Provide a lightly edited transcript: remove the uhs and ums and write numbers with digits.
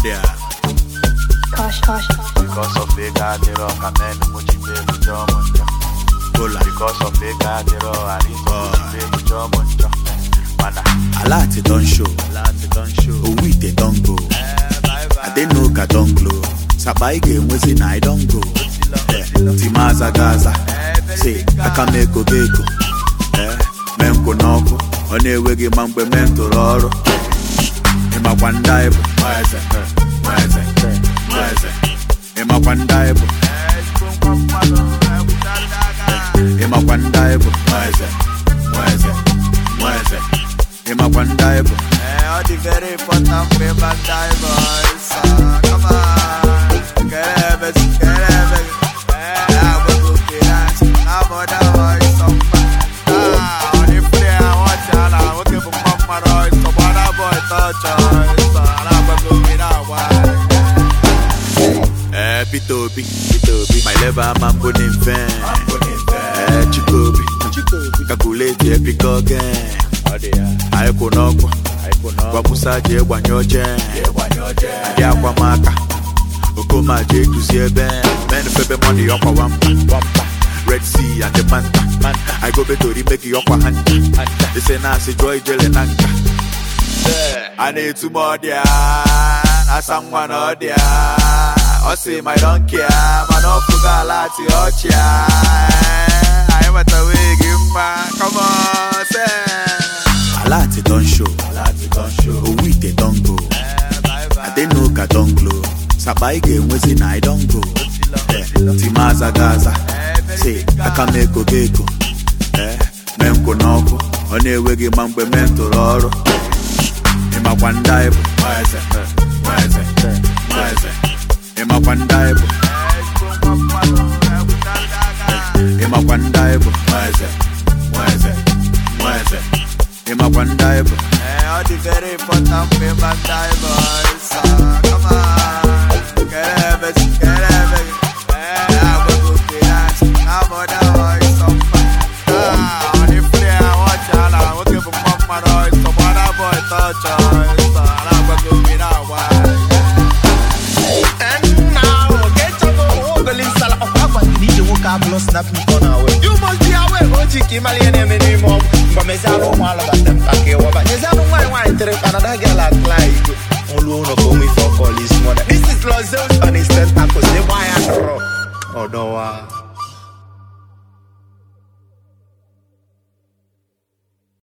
there. Caution. Because of the gadiro, kamen mujibe mujomonja. Because of the gadiro, arizo mujibe mujomonja. Mana, Alati don't show. Oh, we they don't go. I didn't know I don't glow. Sabai game was in I don't go. Timaza Gaza. Say, I can make a beko. Menko noko. Onewegi mambe mento roro. Ima kwandaibo. Mweze. Ima kwandaibo. Ima kwandaibo. Mweze. Ima kwandaibo. all the very important paper divers. Come on, get it. I'm a good kid. I'm a voice of on the play, I want to. I'm looking for Mama Royce. So what a boy touch us. I'm a good kid. Pitobi. My lever man bonin fan. Chikobi. Calculate epic again. Aiko noko. Wakusaje wanyoje. Adi akwa maka. Okoma je tuzie ben. Men febe money yokwa wampa. Red Sea and the Manta. I go betori make yokwa hanta. They say nasi joy jele nanka. I need two more dia. I someone or dia. I say my don't care. Man up to galati ochia. I am at the wig in my come on say. Alati don't show. Oh, we they don't go. I didn't know I don't glow. Sabai game was in I don't go. Timaza Gaza. Say, I can make a beko. Menko noko. Onewegi mambe mento roro. Ima kwandaibo. Mweze. Ima kwandaibo. Ima kwandaibo. Mweze. Ima kwandaibo. All the very important paper divers.